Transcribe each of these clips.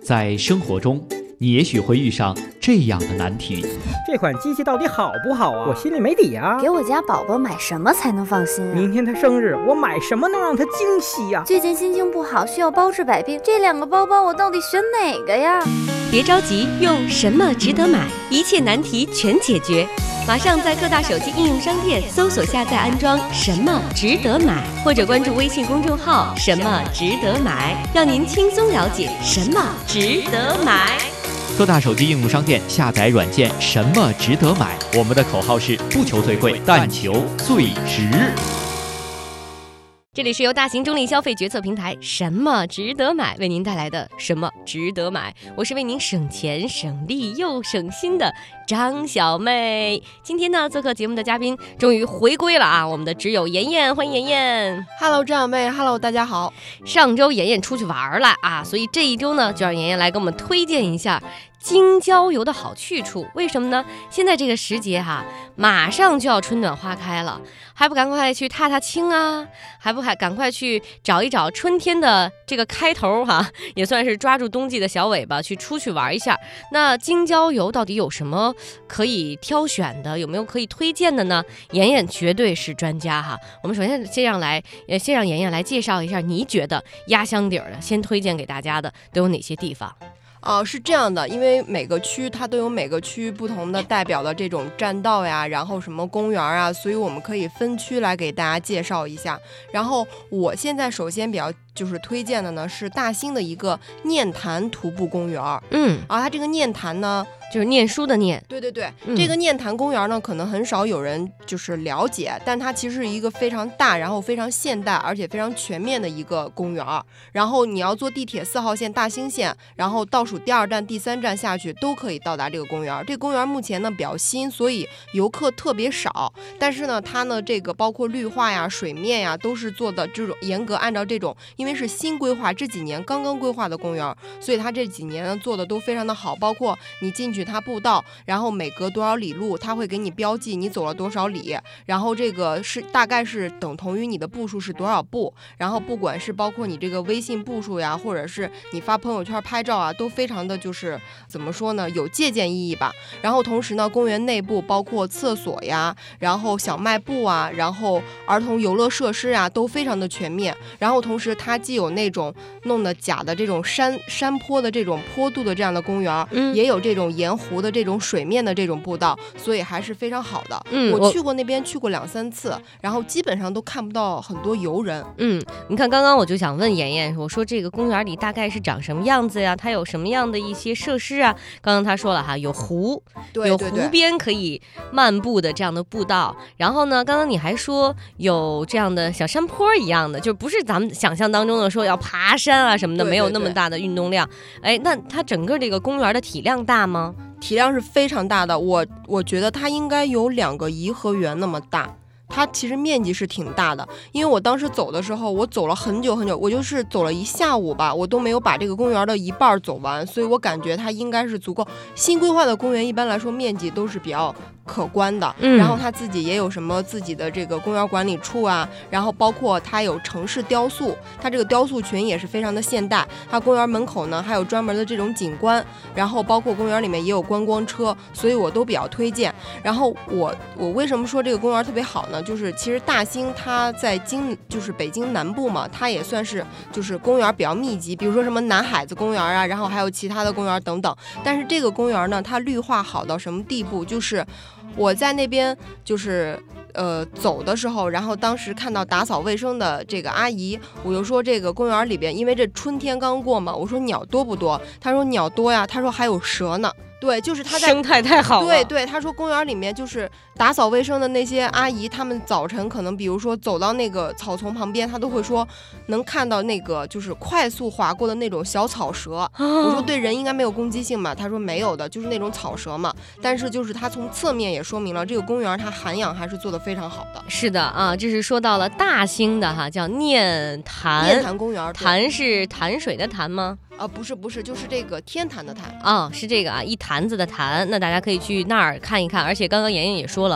在生活中，你也许会遇上这样的难题： 这款机器到底好不好啊？我心里没底啊。 给我家宝宝买什么才能放心啊？ 明天他生日，我买什么能让他惊喜呀？ 最近心情不好，需要包治百病，这2个包包我到底选哪个呀？ 别着急，用什么值得买，一切难题全解决。马上在各大手机应用商店搜索下载安装什么值得买，或者关注微信公众号什么值得买，让您轻松了解什么值得买。 各大手机应用商店下载软件什么值得买，我们的口号是不求最贵，但求最值。 这里是由大型中立消费决策平台什么值得买为您带来的什么值得买，我是为您省钱省力又省心的张小妹。今天呢，做客节目的嘉宾终于回归了啊，我们的挚友妍妍，欢迎妍妍。 Hello， 张小妹 ，Hello， 大家好。 上周妍妍出去玩了啊，所以这一周呢，就让妍妍来给我们推荐一下京郊游的好去处。为什么呢？现在这个时节马上就要春暖花开了，还不赶快去踏踏青啊？还不赶快去找一找春天的这个开头也算是抓住冬季的小尾巴出去玩一下。那京郊游到底有什么可以挑选的？有没有可以推荐的呢？妍妍绝对是专家我们首先先让妍妍来介绍一下，你觉得压箱底的，先推荐给大家的都有哪些地方？ 是这样的，因为每个区它都有每个区不同的代表的这种栈道呀，然后什么公园啊，所以我们可以分区来给大家介绍一下。然后我现在首先比较推荐的呢是大兴的一个念坛徒步公园。它这个念坛呢就是念书的念。 对，这个念坛公园呢可能很少有人了解，但它其实是一个非常大，然后非常现代，而且非常全面的一个公园。然后你要坐地铁4号线大兴线，然后倒数第2站、第3站下去都可以到达这个公园。这个公园目前呢比较新，所以游客特别少，但是呢它呢这个包括绿化呀、水面呀都是做的这种严格按照这种，因为是新规划，这几年刚刚规划的公园，所以它这几年呢做的都非常的好，包括你进去它步道，然后每隔多少里路它会给你标记你走了多少里，然后这个是大概是等同于你的步数是多少步，然后不管是包括你这个微信步数呀，或者是你发朋友圈拍照啊，都非常的怎么说呢，有借鉴意义吧。然后同时呢，公园内部包括厕所呀，然后小卖部啊，然后儿童游乐设施啊，都非常的全面。然后同时它既有那种弄的假的这种山坡的这种坡度的这样的公园，也有这种沿湖的这种水面的这种步道，所以还是非常好的。我去过那边，去过2-3次，然后基本上都看不到很多游人。 你看刚刚我就想问妍妍，我说这个公园里大概是长什么样子呀？它有什么样的一些设施啊？刚刚他说了有湖，有湖边可以漫步的这样的步道，然后呢，刚刚你还说有这样的小山坡一样的，就不是咱们想象当中的说要爬山啊什么的，没有那么大的运动量。那它整个这个公园的体量大吗？ 体量是非常大的，我觉得它应该有2个颐和园那么大。它其实面积是挺大的，因为我当时走的时候，我走了很久很久，我走了1下午吧，我都没有把这个公园的一半走完，所以我感觉它应该是足够。新规划的公园一般来说面积都是比较可观的，然后它自己也有什么自己的这个公园管理处啊，然后包括它有城市雕塑，它这个雕塑群也是非常的现代。它公园门口呢还有专门的这种景观，然后包括公园里面也有观光车，所以我都比较推荐。然后我为什么说这个公园特别好呢？就是其实大兴它在北京南部嘛，它也算是公园比较密集，比如说什么南海子公园啊，然后还有其他的公园等等。但是这个公园呢，它绿化好到什么地步？我在那边走的时候，然后当时看到打扫卫生的这个阿姨，我就说这个公园里边，因为这春天刚过嘛，我说鸟多不多？她说鸟多呀，她说还有蛇呢。对，就是他在生态太好了。 对，他说公园里面打扫卫生的那些阿姨，他们早晨可能比如说走到那个草丛旁边，他都会说能看到那个快速划过的那种小草蛇。我说对人应该没有攻击性嘛？他说没有的，就是那种草蛇嘛。但是他从侧面也说明了这个公园它涵养还是做得非常好的。 是的啊，这是说到了大兴的叫念坛公园， 坛是潭水的潭吗？ 不是，就是这个天坛的坛是这个一坛子的坛。那大家可以去那儿看一看。而且刚刚妍妍也说了，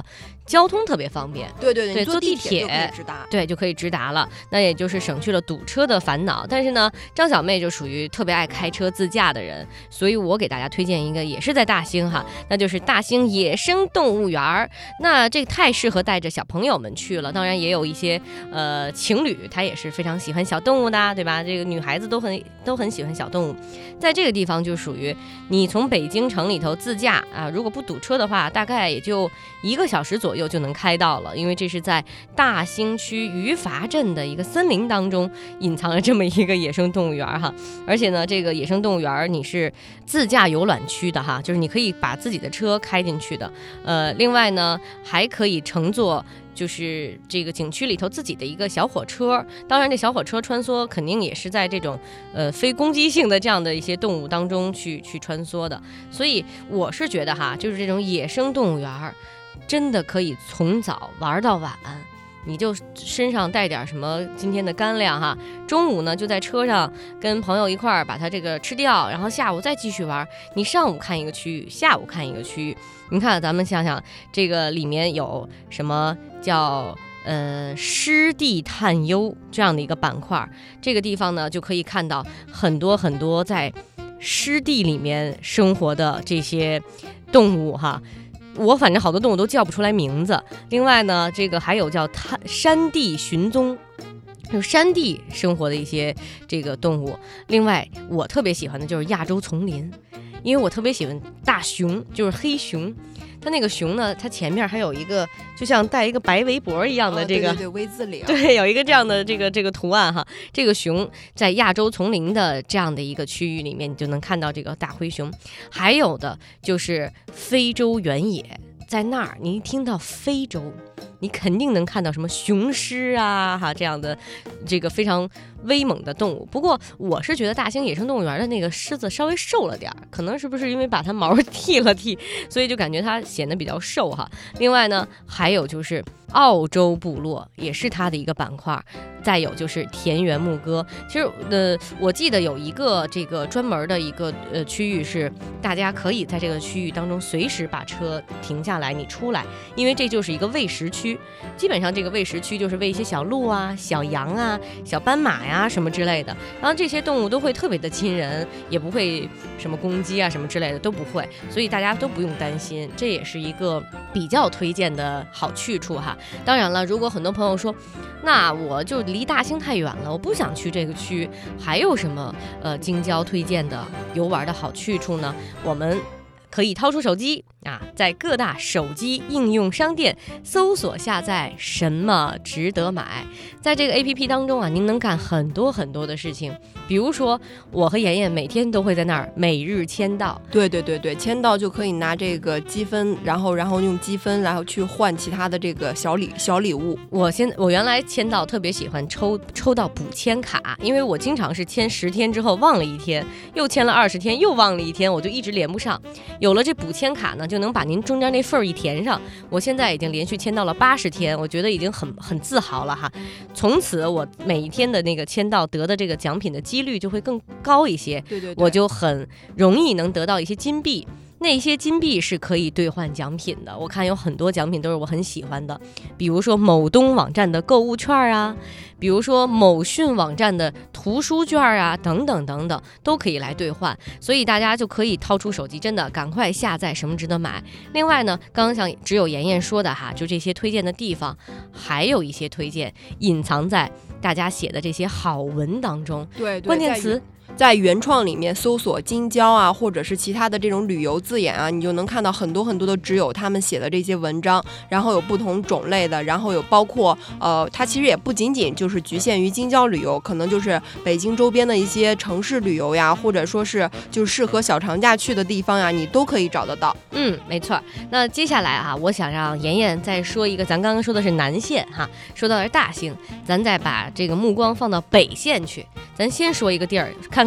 交通特别方便。 对对对， 对， 你坐地铁就可以直达。 对，就可以直达了，那也就是省去了堵车的烦恼。但是呢，张小妹就属于特别爱开车自驾的人，所以我给大家推荐一个，也是在大兴哈，那就是大兴野生动物园。那这太适合带着小朋友们去了，当然也有一些情侣，他也是非常喜欢小动物的，对吧？这个女孩子都很喜欢小动物。在这个地方就属于你从北京城里头自驾啊，如果不堵车的话，大概也就1个小时左右就能开到了，因为这是在大兴区余阀镇的一个森林当中隐藏了这么一个野生动物园哈。而且呢，这个野生动物园你是自驾游览区的哈，就是你可以把自己的车开进去的。另外呢，还可以乘坐就是这个景区里头自己的一个小火车，当然这小火车穿梭肯定也是在这种非攻击性的这样的一些动物当中去穿梭的。所以我是觉得哈，就是这种野生动物园真的可以从早玩到晚，你就身上带点什么今天的干粮哈，中午呢就在车上跟朋友一块儿把它这个吃掉，然后下午再继续玩。你上午看一个区域，下午看一个区域。你看咱们想想，这个里面有什么叫湿地探幽这样的一个板块，这个地方呢就可以看到很多很多在湿地里面生活的这些动物哈。我反正好多动物都叫不出来名字。另外呢，这个还有叫山地寻踪，就是山地生活的一些这个动物。另外我特别喜欢的就是亚洲丛林，因为我特别喜欢大熊，就是黑熊。它那个熊呢，它前面还有一个就像带一个白围脖一样的这个， 对 V 字领， 对，有一个这样的这个图案哈。这个熊在亚洲丛林的这样的一个区域里面，你就能看到这个大灰熊。还有的就是非洲原野，在那儿你一听到非洲，你肯定能看到什么雄狮啊哈这样的这个非常威猛的动物。不过我是觉得大兴野生动物园的那个狮子稍微瘦了点，可能是不是因为把它毛剃了剃，所以就感觉它显得比较瘦哈。另外呢，还有就是澳洲部落也是它的一个板块，再有就是田园牧歌。其实我记得有一个这个专门的一个区域是大家可以在这个区域当中随时把车停下来，你出来，因为这就是一个喂食区。基本上这个喂食区就是喂一些小鹿啊、小羊啊、小斑马呀什么之类的，然后这些动物都会特别的亲人，也不会什么攻击啊什么之类的都不会，所以大家都不用担心，这也是一个比较推荐的好去处哈。当然了，如果很多朋友说那我就离大兴太远了，我不想去这个区，还有什么京郊推荐的游玩的好去处呢？我们可以掏出手机啊，在各大手机应用商店搜索下载什么值得买。在这个 APP 当中啊，您能干很多很多的事情，比如说我和妍妍每天都会在那儿每日签到。 对，签到就可以拿这个积分，然后用积分然后去换其他的这个小礼物。 我原来签到特别喜欢抽到补签卡，因为我经常是签10天之后忘了1天，又签了20天又忘了1天，我就一直连不上。有了这补签卡呢，就能把您中间那份儿一填上。我现在已经连续签到了80天，我觉得已经很自豪了哈。从此我每一天的那个签到得的这个奖品的几率就会更高一些。 对， 我就很容易能得到一些金币。那些金币是可以兑换奖品的，我看有很多奖品都是我很喜欢的，比如说某东网站的购物券啊，比如说某讯网站的图书券啊，等等等等，都可以来兑换。所以大家就可以掏出手机，真的赶快下载什么值得买。另外呢，刚刚像只有妍妍说的哈，就这些推荐的地方，还有一些推荐隐藏在大家写的这些好文当中。 对， 关键词在原创里面搜索京郊啊，或者是其他的这种旅游字眼啊，你就能看到很多很多的挚友他们写的这些文章，然后有不同种类的，然后有包括它其实也不仅仅就是局限于京郊旅游，可能就是北京周边的一些城市旅游呀，或者说是就是适合小长假去的地方呀，你都可以找得到。 没错。那接下来啊，我想让妍妍再说一个，咱刚刚说的是南线哈，说到了大兴，咱再把这个目光放到北线去，咱先说一个地儿，看看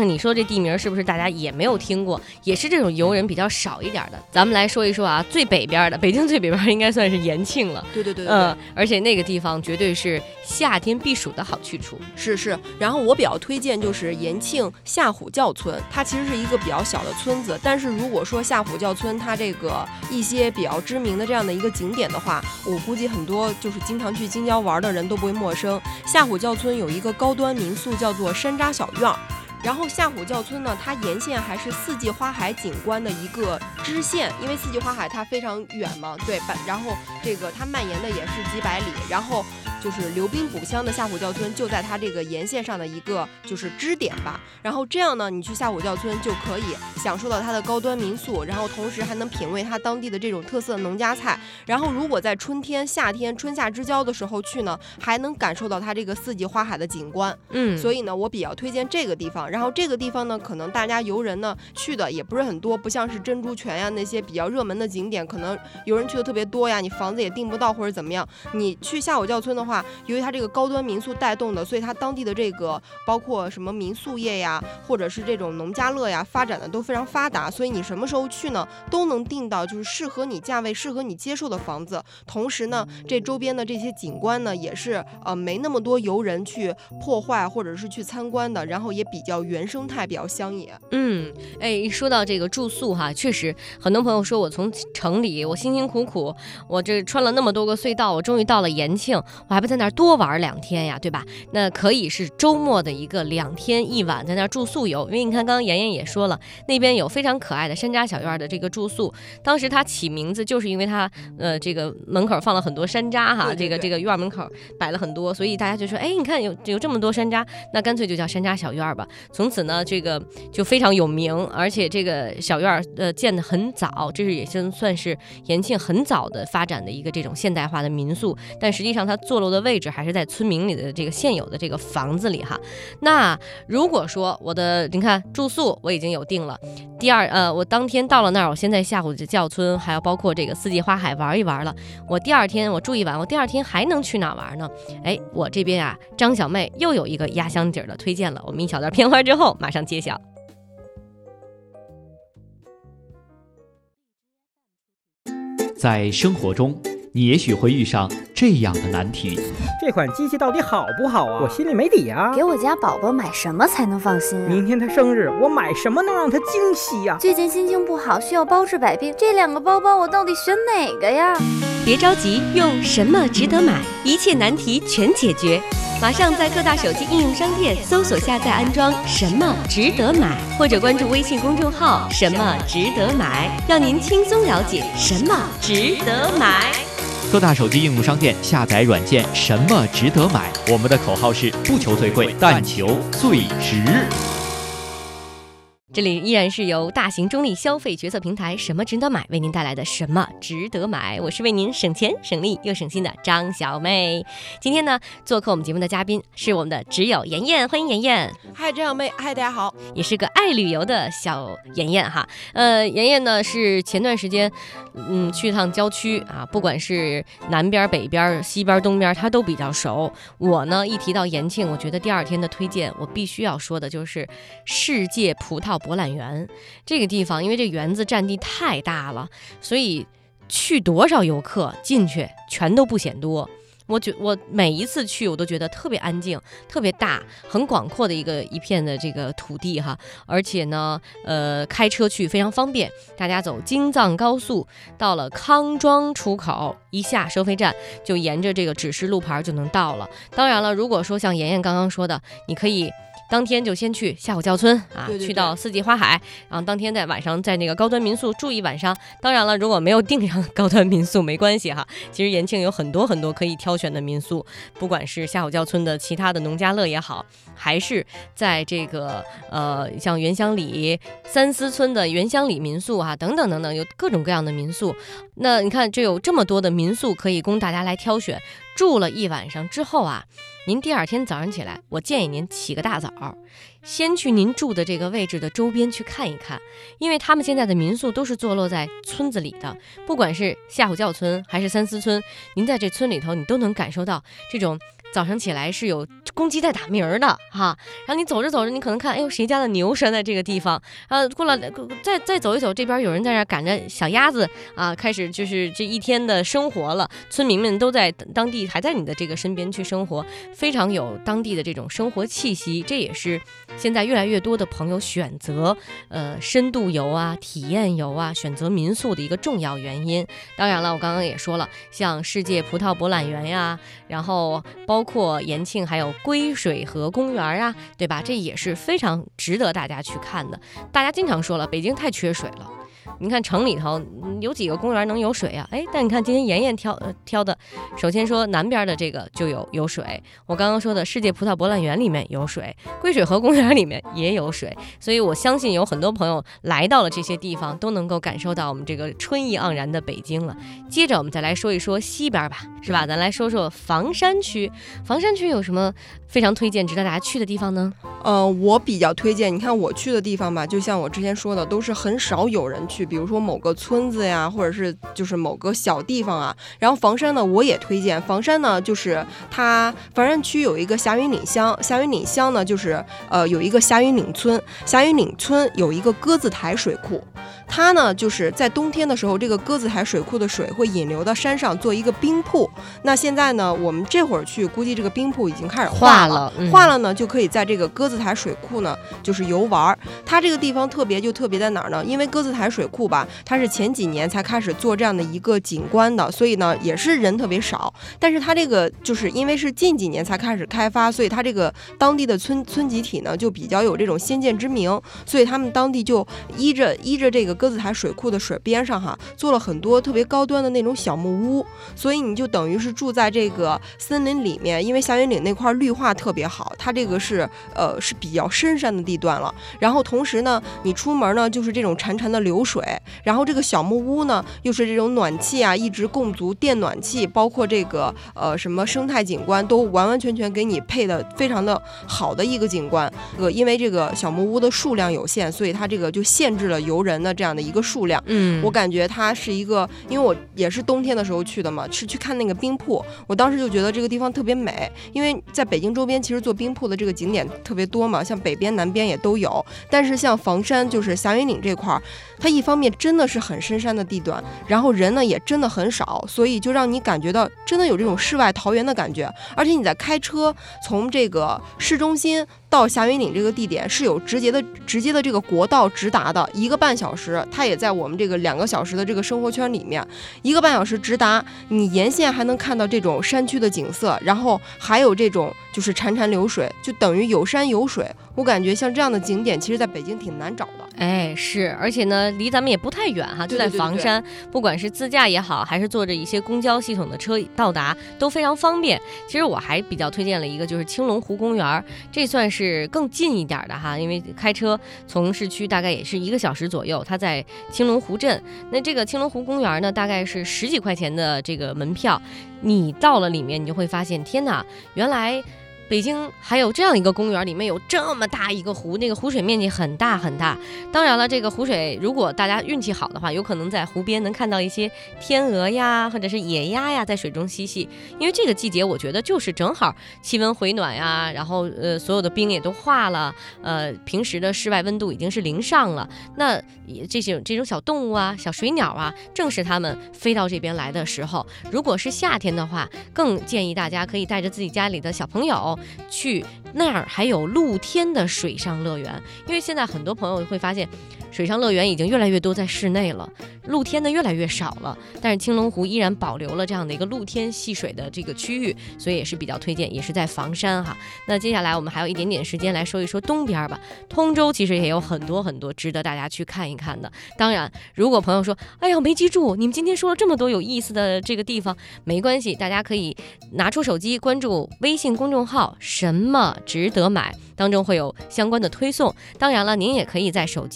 看你说这地名是不是大家也没有听过，也是这种游人比较少一点的。咱们来说一说啊，最北边的，北京最北边应该算是延庆了。 对， 而且那个地方绝对是夏天避暑的好去处。 是。然后我比较推荐就是延庆夏虎教村，它其实是一个比较小的村子，但是如果说夏虎教村它这个一些比较知名的这样的一个景点的话，我估计很多就是经常去京郊玩的人都不会陌生。夏虎教村有一个高端民宿叫做山楂小院。然后夏虎教村呢，它沿线还是四季花海景观的一个支线，因为四季花海它非常远嘛，对，然后这个它蔓延的也是几百里，然后就是流冰补乡的夏虎教村就在它这个沿线上的一个就是支点吧。然后这样呢，你去夏虎教村就可以享受到它的高端民宿，然后同时还能品味它当地的这种特色农家菜。然后如果在春天、夏天、春夏之交的时候去呢，还能感受到它这个四季花海的景观。所以呢，我比较推荐这个地方。然后这个地方呢，可能大家游人呢去的也不是很多，不像是珍珠泉呀那些比较热门的景点，可能游人去的特别多呀，你房子也订不到或者怎么样。你去夏虎教村的话，由于它这个高端民宿带动的，所以它当地的这个包括什么民宿业呀，或者是这种农家乐呀，发展的都非常发达，所以你什么时候去呢，都能订到就是适合你价位、适合你接受的房子。同时呢，这周边的这些景观呢，也是没那么多游人去破坏或者是去参观的，然后也比较原生态，比较乡野。 说到这个住宿哈，确实很多朋友说我从城里我辛辛苦苦，我这穿了那么多个隧道，我终于到了延庆，我还不在那儿多玩2天呀，对吧？那可以是周末的一个2天1晚在那儿住宿游，因为你看刚刚妍妍也说了，那边有非常可爱的山楂小院的这个住宿，当时他起名字就是因为他这个门口放了很多山楂哈， 对这个院门口摆了很多，所以大家就说，你看有这么多山楂，那干脆就叫山楂小院吧。从此呢，这个就非常有名，而且这个小院建得很早，这是也算是延庆很早的发展的一个这种现代化的民宿，但实际上它坐落的位置还是在村民里的这个现有的这个房子里哈。那如果说你看住宿我已经有定了，我当天到了那儿，我先在夏虎教村还有包括这个四季花海玩一玩了，我第2天我住一晚，我第2天还能去哪玩呢？我这边啊，张小妹又有一个压箱底的推荐了，我们一小段片花之后马上揭晓。 在生活中，你也许会遇上这样的难题： 这款机器到底好不好啊？我心里没底啊。 给我家宝宝买什么才能放心啊？ 明天他生日，我买什么能让他惊喜呀？ 最近心情不好，需要包治百病，这2个包包我到底选哪个呀？ 别着急，用什么值得买，一切难题全解决。马上在各大手机应用商店搜索下载安装什么值得买，或者关注微信公众号什么值得买，让您轻松了解什么值得买。 各大手机应用商店下载软件什么值得买，我们的口号是不求最贵，但求最值。 这里依然是由大型中立消费决策平台什么值得买为您带来的什么值得买，我是为您省钱省力又省心的张小妹。今天呢，做客我们节目的嘉宾是我们的挚友妍妍，欢迎妍妍。 嗨，张小妹，嗨，大家好。 也是个爱旅游的小妍妍哈。妍妍呢是前段时间去趟郊区啊，不管是南边北边西边东边她都比较熟。我呢一提到延庆，我觉得第2天的推荐我必须要说的就是世界葡萄博览园。这个地方因为这园子占地太大了，所以去多少游客进去全都不嫌多。我每一次去我都觉得特别安静，特别大，很广阔的一片的这个土地哈，而且呢开车去非常方便，大家走京藏高速到了康庄出口，一下收费站就沿着这个指示路牌就能到了。当然了，如果说像妍妍刚刚说的，你可以当天就先去夏虎教村啊， 对， 去到四季花海，然后当天在晚上在那个高端民宿住一晚上。当然了，如果没有订上高端民宿没关系哈，其实延庆有很多很多可以挑选的民宿，不管是夏虎教村的其他的农家乐也好，还是在这个像原乡里三思村的原乡里民宿啊，等等等等，有各种各样的民宿。那你看，这有这么多的民宿可以供大家来挑选。住了一晚上之后啊，您第2天早上起来，我建议您起个大早，先去您住的这个位置的周边去看一看，因为他们现在的民宿都是坐落在村子里的，不管是夏虎教村还是三思村，您在这村里头，你都能感受到这种早上起来是有公鸡在打鸣的哈。然后你走着走着，你可能看，哎呦，谁家的牛拴在这个地方？过了再走一走，这边有人在那赶着小鸭子啊，开始就是这一天的生活了。村民们都在当地，还在你的这个身边去生活，非常有当地的这种生活气息。这也是现在越来越多的朋友选择深度游啊、体验游啊、选择民宿的一个重要原因。当然了，我刚刚也说了，像世界葡萄博览园呀，然后包括延庆还有归水河公园啊，对吧？这也是非常值得大家去看的。大家经常说了，北京太缺水了。你看城里头有几个公园能有水啊？哎，但你看今天妍妍挑的，首先说南边的这个就有水，我刚刚说的世界葡萄博览园里面有水，归水河公园里面也有水，所以我相信有很多朋友来到了这些地方，都能够感受到我们这个春意盎然的北京了。接着我们再来说一说西边吧，是吧？咱来说说房山区。房山区有什么非常推荐值得大家去的地方呢？ 我比较推荐，你看我去的地方吧，就像我之前说的，都是很少有人去，比如说某个村子呀，或者是就是某个小地方啊。然后房山呢，我也推荐。房山呢，就是它房山区有一个霞云岭乡，霞云岭乡呢，就是有一个霞云岭村，霞云岭村有一个鸽子台水库。它呢，就是在冬天的时候，这个鸽子台水库的水会引流到山上做一个冰瀑。那现在呢，我们这会儿去，估计这个冰瀑已经开始化了，化了呢，就可以在这个鸽子台水库呢，就是游玩。它这个地方特别在哪儿呢？因为鸽子台水库吧，它是前几年才开始做这样的一个景观的，所以呢，也是人特别少。但是它这个就是因为是近几年才开始开发，所以它这个当地的村集体呢，就比较有这种先见之明，所以他们当地就依着这个鸽子台水库的水边上哈，做了很多特别高端的那种小木屋，所以你就等于是住在这个森林里面。因为霞云岭那块绿化特别好，它这个是比较深山的地段了。然后同时呢，你出门呢就是这种潺潺的流水，然后这个小木屋呢又是这种暖气啊，一直供足电暖气，包括这个什么生态景观都完完全全给你配的非常的好的一个景观。因为这个小木屋的数量有限，所以它这个就限制了游人的这样的一个数量。我感觉它是一个，因为我也是冬天的时候去的嘛，是去看那个冰瀑，我当时就觉得这个地方特别美。因为在北京周边其实做冰瀑的这个景点特别多嘛，像北边南边也都有，但是像房山就是霞云岭这块，它一方面真的是很深山的地段，然后人呢也真的很少，所以就让你感觉到真的有这种世外桃源的感觉。而且你在开车从这个市中心到霞云岭这个地点是有直接的这个国道直达的，1个半小时，它也在我们这个2个小时的这个生活圈里面，1个半小时直达，你沿线还能看到这种山区的景色，然后还有这种就是潺潺流水，就等于有山有水。我感觉像这样的景点，其实在北京挺难找的。 哎，是，而且呢，离咱们也不太远哈，就在房山，对对对对，不管是自驾也好，还是坐着一些公交系统的车到达，都非常方便。其实我还比较推荐了一个，就是青龙湖公园，这算是更近一点的哈，因为开车从市区大概也是1个小时左右，它在青龙湖镇。那这个青龙湖公园呢，大概是10几块钱的这个门票，你到了里面，你就会发现，天哪，原来北京还有这样一个公园，里面有这么大一个湖，那个湖水面积很大很大。当然了，这个湖水如果大家运气好的话，有可能在湖边能看到一些天鹅呀，或者是野鸭呀，在水中嬉戏。因为这个季节，我觉得就是正好气温回暖呀，然后所有的冰也都化了，平时的室外温度已经是0上了。那这种小动物啊，小水鸟啊，正是它们飞到这边来的时候。如果是夏天的话，更建议大家可以带着自己家里的小朋友去那儿，还有露天的水上乐园。因为现在很多朋友会发现，水上乐园已经越来越多在室内了，露天的越来越少了，但是青龙湖依然保留了这样的一个露天戏水的这个区域，所以也是比较推荐，也是在房山哈。那接下来我们还有一点点时间来说一说东边吧。通州其实也有很多值得大家去看一看的。当然，如果朋友说，哎呀没记住，你们今天说了这么多有意思的这个地方，没关系，大家可以拿出手机关注微信公众号什么值得买，当中会有相关的推送。当然了，您也可以在手机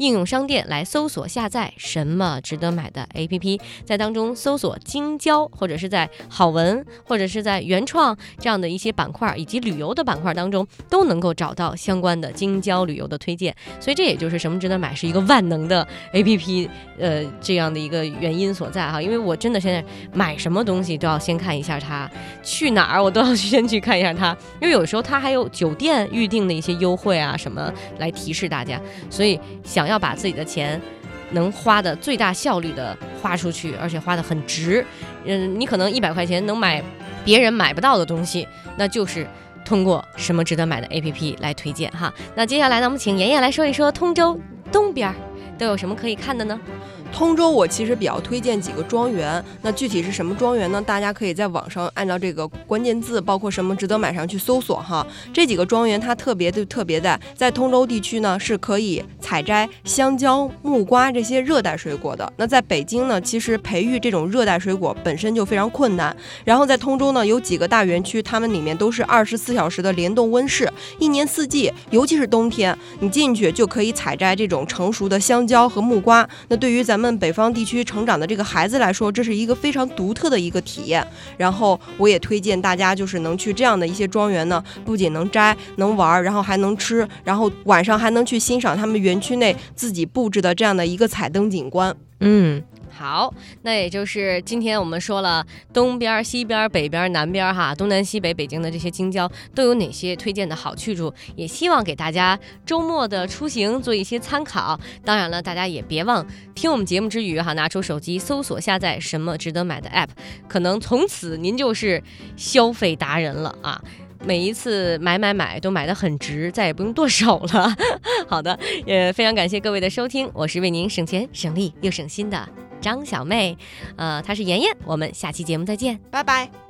应用商店来搜索下载什么值得买的 APP， 在当中搜索京郊，或者是在好文，或者是在原创这样的一些板块以及旅游的板块当中，都能够找到相关的京郊旅游的推荐。所以这也就是什么值得买是一个万能的 APP， 这样的一个原因所在哈。因为我真的现在买什么东西都要先看一下它，去哪儿我都要先去看一下它，因为有时候它还有酒店预定的一些优惠啊什么来提示大家。所以想要把自己的钱能花的最大效率的花出去，而且花的很值，你可能100块钱能买别人买不到的东西，那就是通过什么值得买的 APP 来推荐哈。那接下来呢，我们请妍妍来说一说通州东边都有什么可以看的呢？ 通州我其实比较推荐几个庄园，那具体是什么庄园呢？大家可以在网上按照这个关键字，包括什么值得买上去搜索哈。这几个庄园它特别在通州地区呢是可以采摘香蕉、木瓜这些热带水果的。那在北京呢，其实培育这种热带水果本身就非常困难。然后在通州呢有几个大园区，它们里面都是24小时的联动温室，一年四季，尤其是冬天，你进去就可以采摘这种成熟的香蕉和木瓜。那对于咱们北方地区成长的这个孩子来说，这是一个非常独特的一个体验。然后我也推荐大家就是能去这样的一些庄园呢，不仅能摘能玩，然后还能吃，然后晚上还能去欣赏他们园区内自己布置的这样的一个彩灯景观。 好，那也就是今天我们说了东边、西边、北边、南边哈，东南西北北京的这些京郊都有哪些推荐的好去处，也希望给大家周末的出行做一些参考。当然了，大家也别忘听我们节目之余哈，拿出手机搜索下载什么值得买的 app， 可能从此您就是消费达人了啊！每一次买都买得很值，再也不用剁手了。好的，也非常感谢各位的收听，我是为您省钱省力又省心的张小妹，她是妍妍，我们下期节目再见， 拜拜。